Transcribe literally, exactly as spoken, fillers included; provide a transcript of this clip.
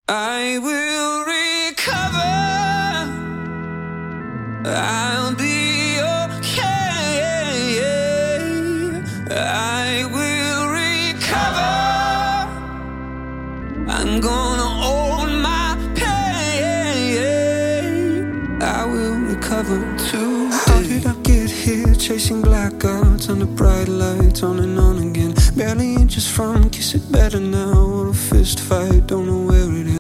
I will recover. I'll be okay. I will recover. I'm gonna own my pain. I will recover too. How did I get here? Chasing blackouts under bright lights, on and on again. Barely inches from kiss it better now. What a fist fight, don't know where it is.